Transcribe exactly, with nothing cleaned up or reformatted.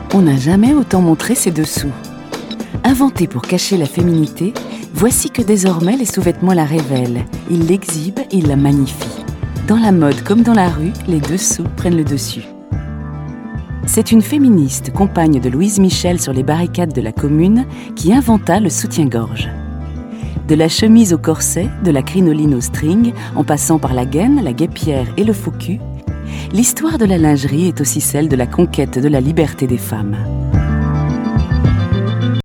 On n'a jamais autant montré ses dessous. Inventés pour cacher la féminité, voici que désormais les sous-vêtements la révèlent. Ils l'exhibent, ils la magnifient. Dans la mode comme dans la rue, les dessous prennent le dessus. C'est une féministe, compagne de Louise Michel sur les barricades de la Commune, qui inventa le soutien-gorge. De la chemise au corset, de la crinoline au string, en passant par la gaine, la guêpière et le faux cul, l'histoire de la lingerie est aussi celle de la conquête de la liberté des femmes.